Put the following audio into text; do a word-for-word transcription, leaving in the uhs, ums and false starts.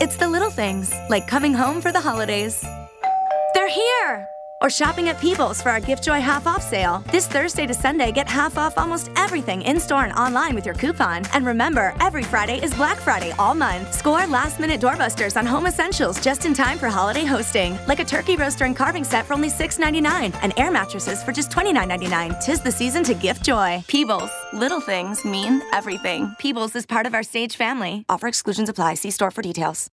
It's the little things, like coming home for the holidays. They're here! Or shopping at Peebles for our Gift Joy half-off sale. This Thursday to Sunday, get half off almost everything in-store and online with your coupon. And remember, every Friday is Black Friday all month. Score last-minute doorbusters on home essentials just in time for holiday hosting. Like a turkey roaster and carving set for only six ninety-nine and air mattresses for just twenty-nine ninety-nine. 'Tis the season to gift joy. Peebles. Little things mean everything. Peebles is part of our Stage family. Offer exclusions apply. See store for details.